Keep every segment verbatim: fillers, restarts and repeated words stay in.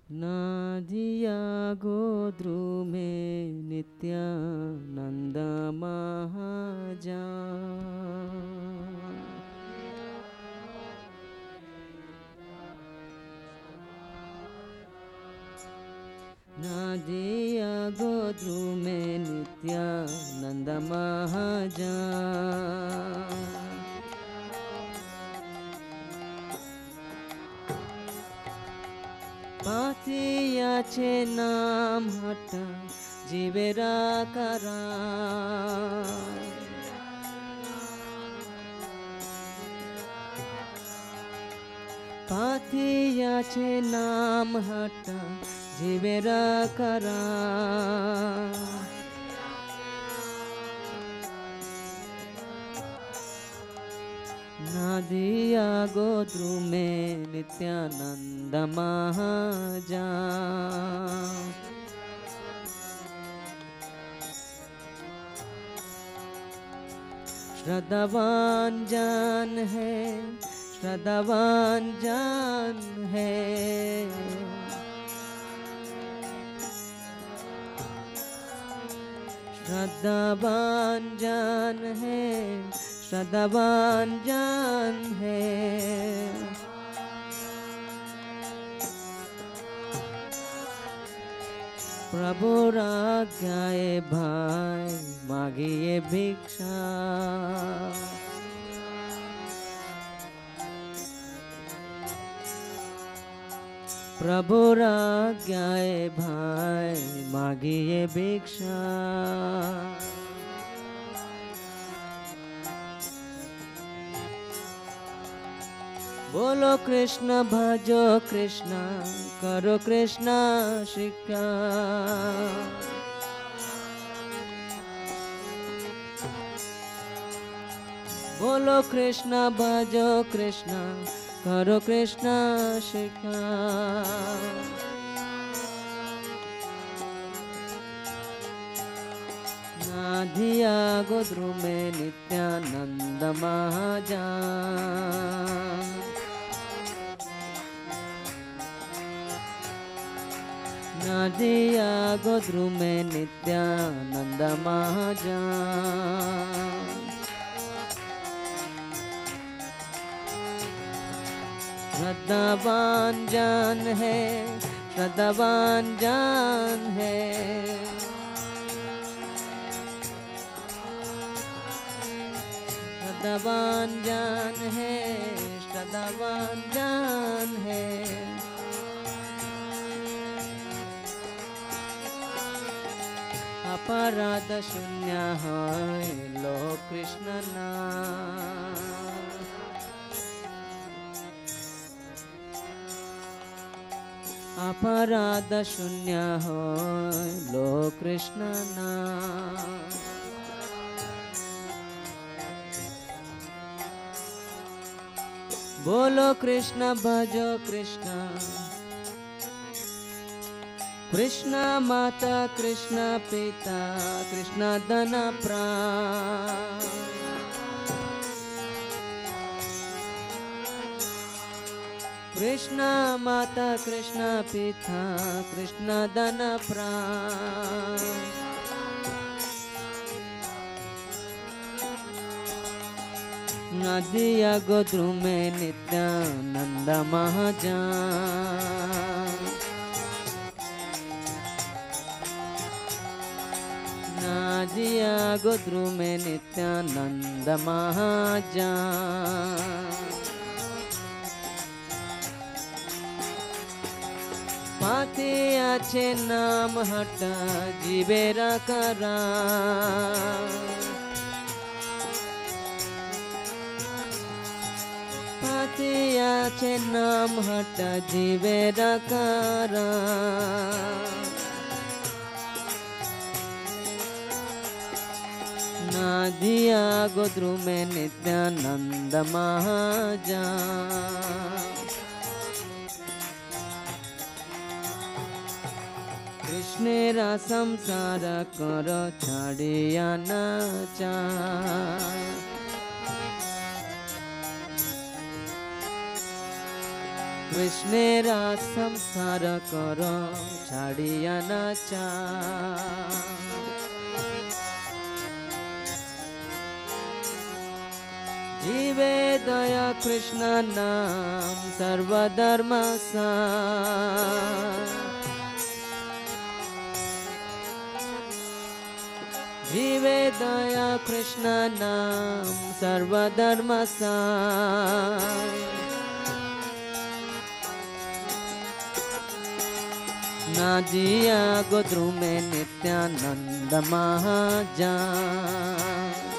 नादिया गोद्रुमे नित्यानंद महाजान। नादिया गोद्रुमे नित्यानंद महाजान। पातिया छे नाम हटा जीवेरा करा। पातिया छे नाम हटा जीवेरा करा। नादिया गोद्रुमे नित्यानंद महाजान। श्रद्धावान जान है, श्रद्धावान जान है। श्रद्धावान जान है, श्रद्धावान जान है। प्रभु आज्ञाए भाई मांगिए भिक्षा। प्रभु आज्ञाए भाई मांगिए भिक्षा। बोलो कृष्ण भजो कृष्ण करो कृष्ण शिक्षा। बोलो कृष्ण भजो कृष्ण करो कृष्ण शिक्षा। नादिया गोद्रुमे नित्यानंद महाजान। नादिया गोद्रुमे नित्यानंद महाजान। श्रद्धावान जान है, श्रद्धावान जान है। श्रद्धावान जान है, श्रद्धावान जान है। अपराध शून्य है लो कृष्ण नाम। अपराध शून्य हो लो कृष्ण नाम। बोलो कृष्ण भजो कृष्ण। कृष्ण माता कृष्ण पिता कृष्ण धन प्राण। कृष्ण माता कृष्ण पिता कृष्ण धन प्राण। नादिया गोद्रुमे नित्यानंद महाजान। नादिया गोद्रुमे नित्यानंद महाजान। पातिया छे नाम हटा जीवेरा करा। पातिया छे नाम हटा जीवेरा करा। नादिया गोद्रुमे नित्यानंद महाजान। कृष्णेरा संसार कर छाड़िया नाचा। কৃষ্ণেরা সংসার কর ছাড়িয়া না চা जीवे दया कृष्ण नाम सर्वधर्म सार जीवे दया कृष्ण नाम सर्वधर्म सार ना जिया गोद्रु में नित्यानंद महाजान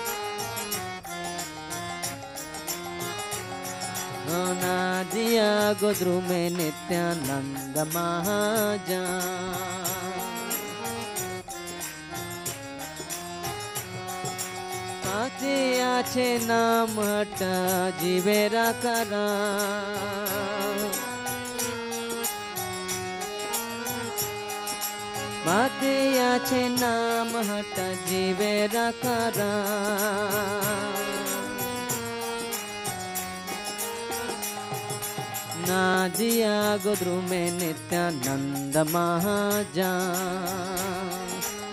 ना जिया गोद्रु में नित्यानंद महाजान पाचे आछे नाम हट जीवेरा करा पाचे आछे नाम हट जीवेरा करा ना जिया गोद्रु में नित्यानंद महाजान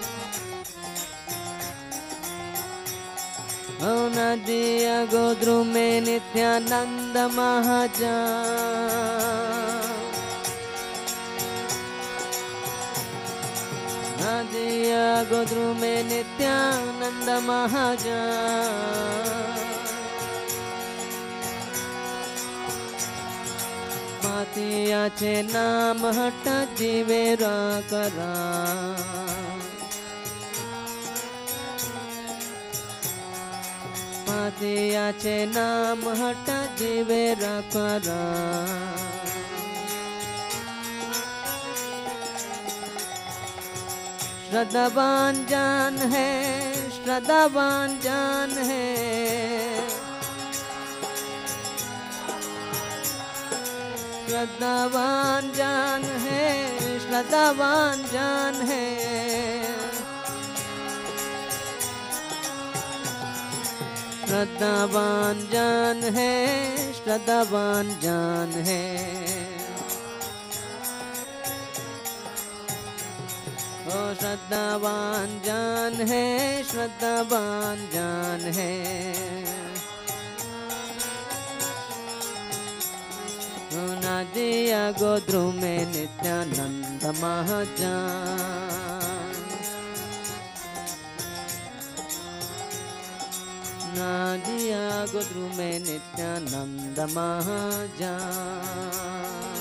ओ ना जिया गोद्रु में नित्यानंद महाजान ना जिया गोद्रु में नित्यानंद महाजान मातिया छे नाम हट जीवेरा करा मातिया छे नाम हट जीवेरा करा श्रद्धावान जान है श्रद्धावान जान है श्रद्धावान जान है श्रद्धावान जान है श्रद्धावान जान है श्रद्धावान जान है ओ श्रद्धावान जान है श्रद्धावान जान है ना जिया गोद्रु में नित्यानंद महाजान ना जिया गोद्रु में नित्यानंद महाजान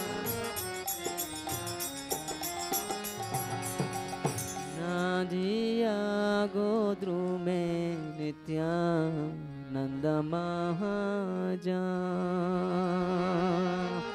ना जिया गोद्रु में नित्यानंद महाजान